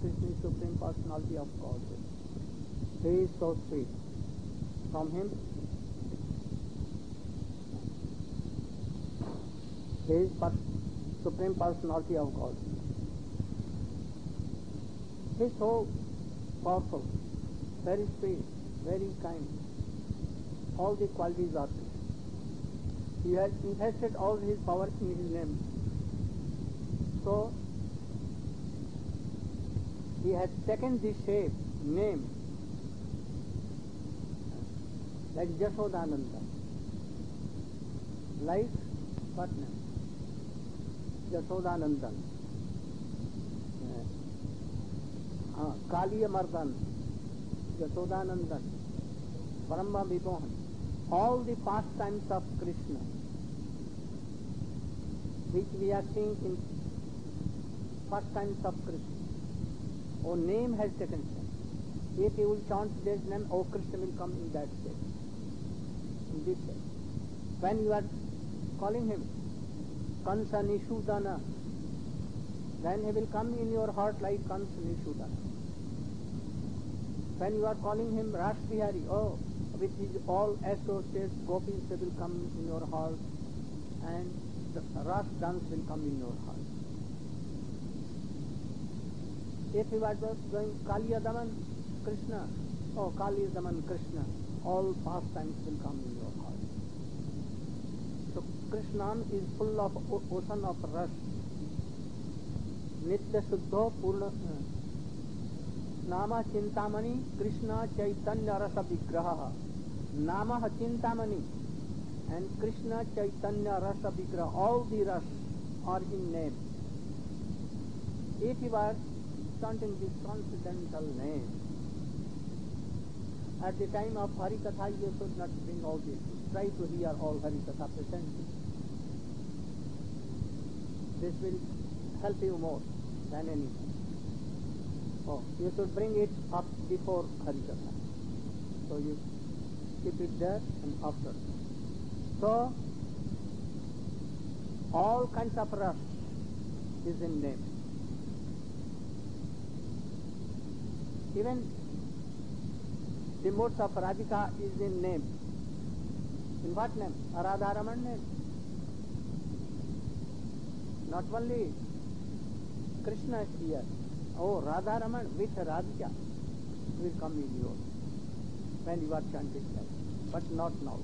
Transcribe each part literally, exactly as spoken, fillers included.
Krishna is Supreme Personality of Godhead. He is so sweet. From him, he is per- Supreme Personality of God. He is so powerful, very sweet, very kind. All the qualities are there. He has invested all his power in his name. So, he has taken the shape, name, like Jashodananda. Like what name? Jashodanandan. Uh, Kaliya Mardan, Jashodanandan, Brahma Vimohan. All the pastimes of Krishna, which we are seeing in pastimes of Krishna. Oh, name has taken shape. If you will chant this name, oh, Krishna will come in that shape, in this shape. When you are calling him, Kansa Nishudana, then he will come in your heart like Kansa Nishudana. When you are calling him Ras Bihari, oh, with his all associates, gopis, they will come in your heart, and the Ras dance will come in your heart. If you are just going Kaliya Daman Krishna, oh, Kaliya Daman Krishna, all pastimes will come in your heart. So Krishna is full of o- ocean of ras. Nitya Suddho Purna Nama Chintamani Krishna Chaitanya Rasa Vigraha. Nama Chintamani and Krishna Chaitanya Rasa Vigraha. All the ras are in name. If you are chanting this transcendental name, at the time of Harikatha you should not bring all this. Try to hear all Harikatha presently. This will help you more than anything. Oh, you should bring it up before Harikatha. So you keep it there and after. So, all kinds of ras is in name. Even the modes of Radhika is in name. In what name? Radharaman name. Not only Krishna is here. Oh, Radharaman with Radhika will come in you when you are chanting that. But not now.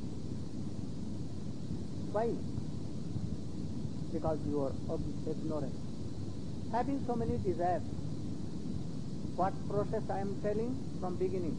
Why? Because you are ignorant. Having so many desires. What process I am telling from beginning?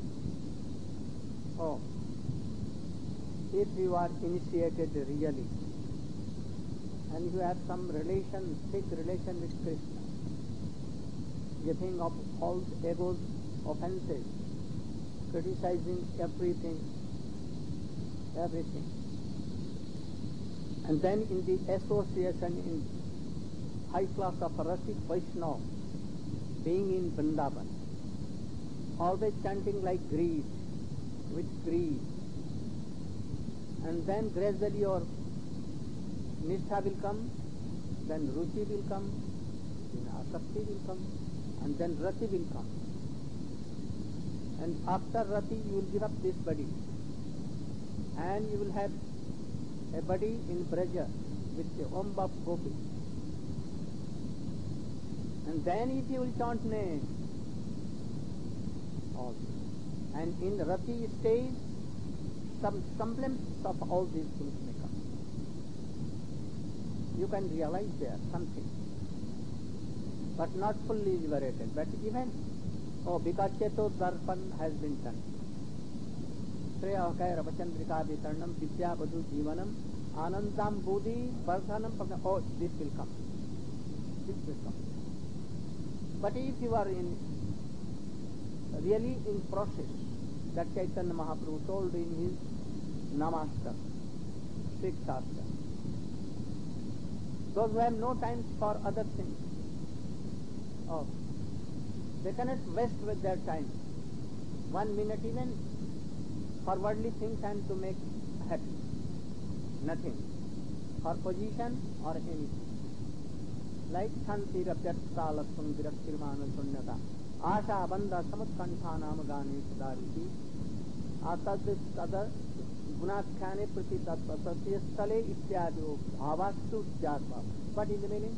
Oh, if you are initiated really, and you have some relation, thick relation with Krishna, giving up all ego's offenses, criticizing everything, everything. And then in the association in high class of Rasik Vaishnava, being in Vrindavan, always chanting like greed, with greed. And then gradually your Nishtha will come, then Ruchi will come, then Asakti will come, and then Rati will come. And after Rati you will give up this body, and you will have a body in Braja with the Om Bap Gopi. And then if you will chant name, all this. And in Rati stage, some semblance of all these things may come. You can realize there something, but not fully liberated. But even, oh, because Cheto Darpan has been done. Shreya Kaira Vachandrika Vitarnam Vidya Vadu Jivanam Anandam Bodhi Vardhanam. Oh, this will come. This will come. But if you are in really in process, that Chaitanya Mahaprabhu told in his Namaskar, Sikshastra, those who have no time for other things, oh, they cannot waste with their time. One minute even for worldly things and to make happy. Nothing. For position or anything. like Shantirapyatkalasam Viraktirmana Sunyata Asha Banda Samatkantha Namagani Sadariti Atad Sada Gunatkhane Prati Tatvasasya Stale Ityadyo Bhavastu Jatva. What is the meaning?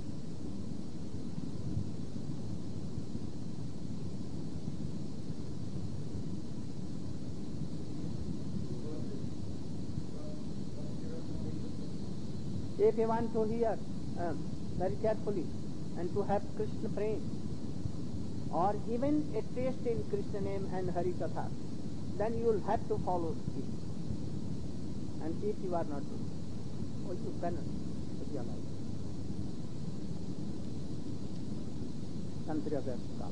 If you want to hear um, very carefully and to have Krishna praying or even a taste in Krishna name and Hari Katha, then you will have to follow it. And if you are not doing it, or you cannot with your life. Tantriya Vyasakal.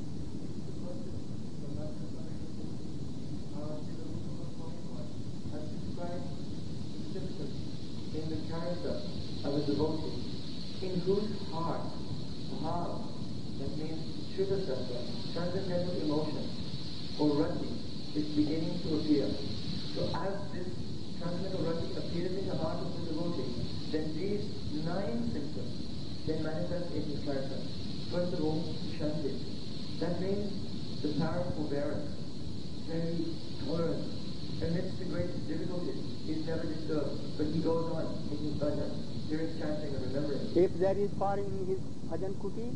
In the character of a devotee, in whose heart, bhav, that means Shuddha Sattva, transcendental emotion, or rati, is beginning to appear. So as this transcendental rati appears in the heart of the devotee, then these nine symptoms then manifest in his character. First of all, Shanti. That means the power of forbearance, very tolerant, amidst the greatest difficulties. He is never disturbed, but he goes on in his bhajan, hearing, chanting, and remembering. If there is fire in his bhajan kuti,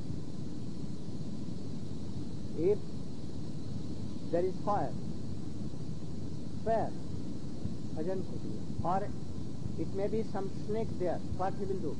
if there is fire, where? Bhajan kuti. Or it may be some snake there, what he will do?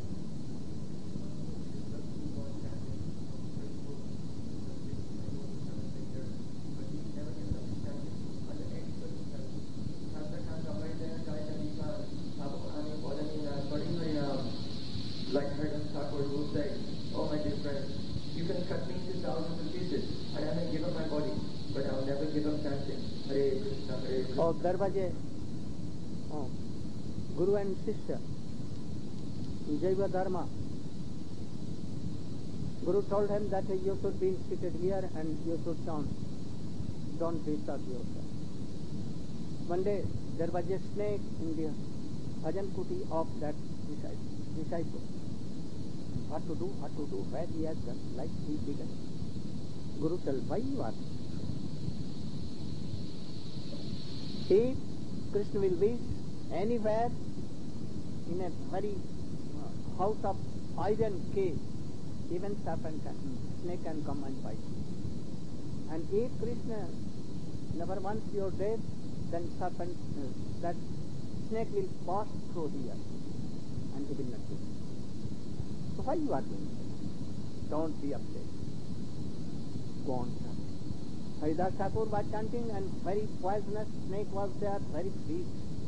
Like Haridas Thakur will say, oh my dear friend, you can cut me into thousands of pieces and I may give up my body, but I will never give up chanting Hare Krishna, Hare Krishna. Oh, Darbaje, oh, Guru and Shishya, Jaiva Dharma. Guru told him that you should be seated here and you should chant. Don't disturb yourself. One day there was a snake in the bhajan kuti of that disciple. What to do, what to do, where he has done, like he began. Guru told, why you are? If Krishna will wish anywhere in a very uh, house of iron cage, even serpent can, snake can come and bite. And if Krishna never wants your death, then serpent, uh, that snake will pass through here and he will not do it. So why you are doing it? Don't be upset. Go on chanting. Haridas Thakur was chanting and very poisonous snake was there, very big.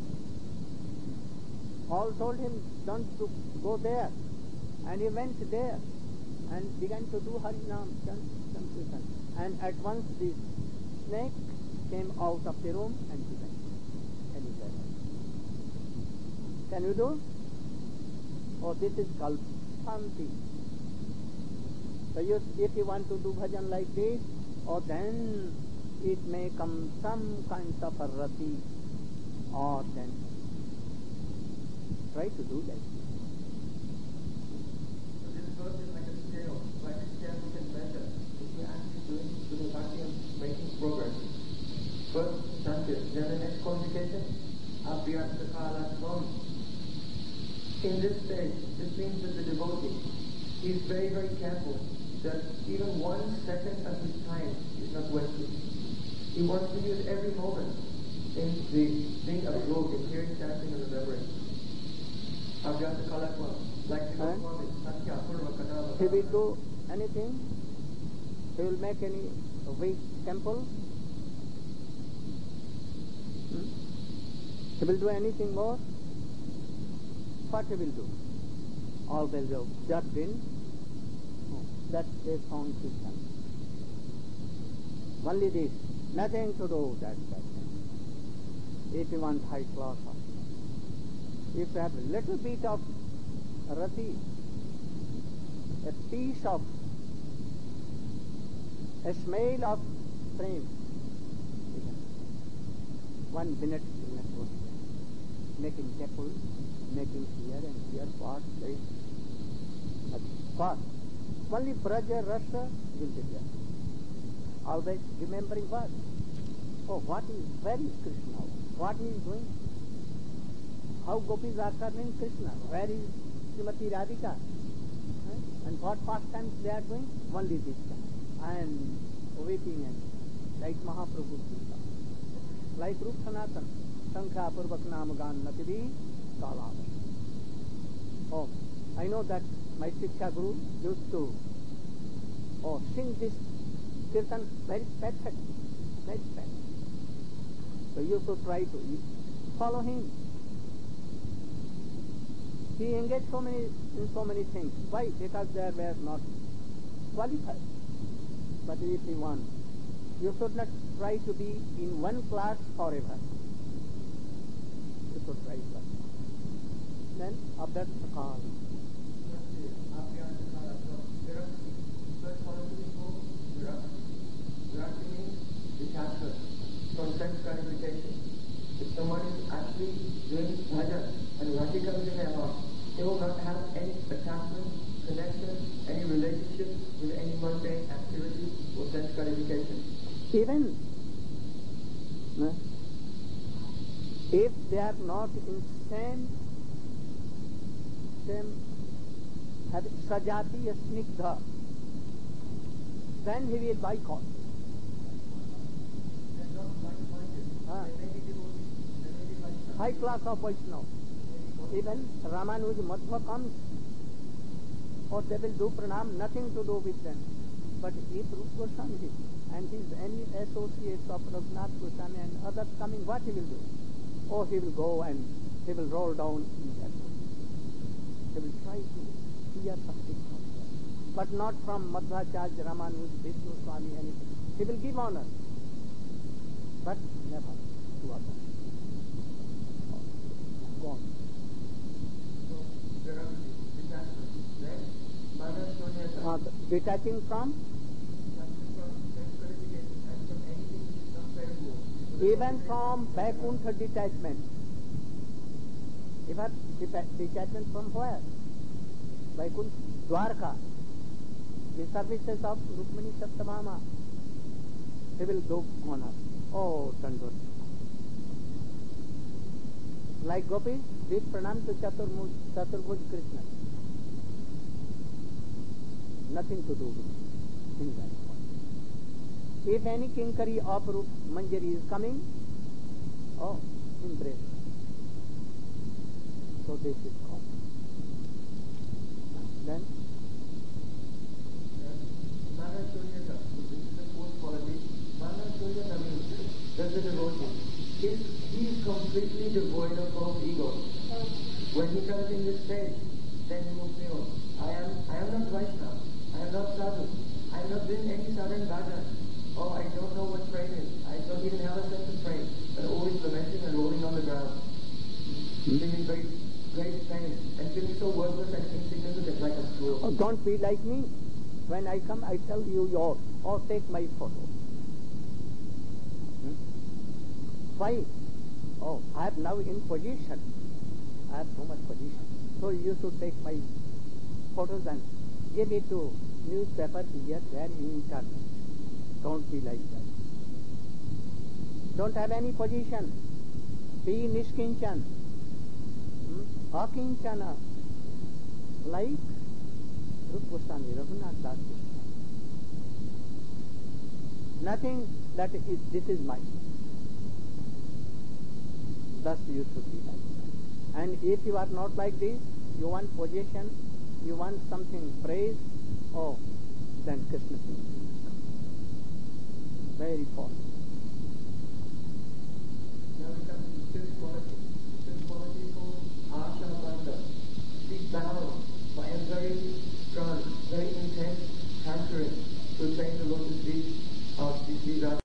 All told him, don't to go there. And he went there and began to do Harinam, chant, chant, and at once the snake came out of the room and he went. And he said, can you do? Oh, this is called Shanti. So you, if you want to do bhajan like this, or then it may come some kind of a rati, or then try to do that. So this verse is like a scale, like a scale we can measure. If we actually doing to the bhakti and making progress. First, Shanti, then the next qualification, Abhyasakalatvam. In this stage, this means that the devotee is very, very careful that even one second of his time is not wasted. He wants to use every moment in the being absorbed in hearing, chanting, and remembering. Abhyasakalatvam, like the Goswami, Satya, Purva, Kadava. He will do anything? He will make any weak temple? Hmm? He will do anything more? What he will do? All will go just in. Oh, that's a sound system. Only this, nothing to do that, that thing. If you want high class of, if you have a little bit of rati, a piece of, a smell of frame, one minute will not go here. Making temple, making here and here parts, there is. But what? Only Braja, Rasa will be there. Always remembering what? Oh, what is, where is Krishna? What he is doing? How gopis are serving Krishna? Where is Srimati Radhika? Huh? And what pastimes they are doing? Only this time. And weeping and like Mahaprabhu. Like Rup Sanatan. Sankhya Purvak Nam Gan Natidi Kalavash. Oh, I know that my Shiksha Guru used to oh, sing this kirtan very perfect, very perfect. So you should try to follow him. He engaged so many in so many things. Why? Because they were not qualified. But if you want, you should not try to be in one class forever. You should try to. Then Abhyartha Kal. Virakti means detachment from sense gratification. If someone is actually doing bhajan and Rati comes in their heart, they will not have any attachment, connection, any relationship with any mundane activity or sense gratification. Even no, if they are not in same same have sajati snigdha, then he will boycott. Ah. High class of Vaishnava. Even Ramanuja Madhva comes, or they will do pranam, nothing to do with them. But if Rupa Goswami and his any associates of Raghunath Goswami and others coming, what he will do? Oh, he will go and he will roll down in their way. He will try to hear something from them. But not from Madhvacharya, Ramanuja, Vishnu Swami, anything. He will give honor, but never to others. Go on. So, there are detachment. Then, Mother Sonia, Uh, detaching from? Even from Vaikuntha detachment. Even detachment from where? Vaikuntha, Dwarka. The services of Rukmini Saptamama. He will do honor. Oh, Tandor. Like Gopis did pranam to Chaturmukh, Chaturbhuj Krishna. Nothing to do with it in that point. If any kinkari of Rup Manjari is coming, oh, embrace. So this is called. Then? Mana Suryata, this is the fourth quality. Mana Suryata means, that's the devotee. If he is completely devoid of all ego, when he comes in this stage, then he will feel, I am I am not Vaishnava, I am not sadhu, I am not doing any sadhana bhajan. Oh, I don't know what praying is. I don't even have a sense of praying, but always lamenting and rolling on the ground. Hmm? Feeling great, great pain, and feeling so worthless and insignificant like a fool. Oh, don't be like me. When I come, I tell you your, or take my photo. Hmm? Why? Oh, I am now in position. I have so much position. So you should take my photos and give it to newspaper here, there, in internet. Don't be like that. Don't have any position. Be Nishkinchan. Hmm? Akinchana. Like Rupa Goswami, Raghunath Das Goswami. Nothing that is, this is mine. Thus you should be like that. And if you are not like this, you want position, you want something praise, oh,